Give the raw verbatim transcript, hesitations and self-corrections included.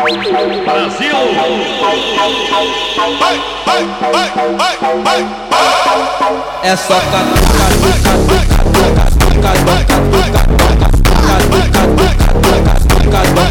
Brasil! Vai, vai, vai, vai, vai, é só catuca, catuca, catuca, catuca, catuca, catuca, catuca, catuca, catuca, catuca,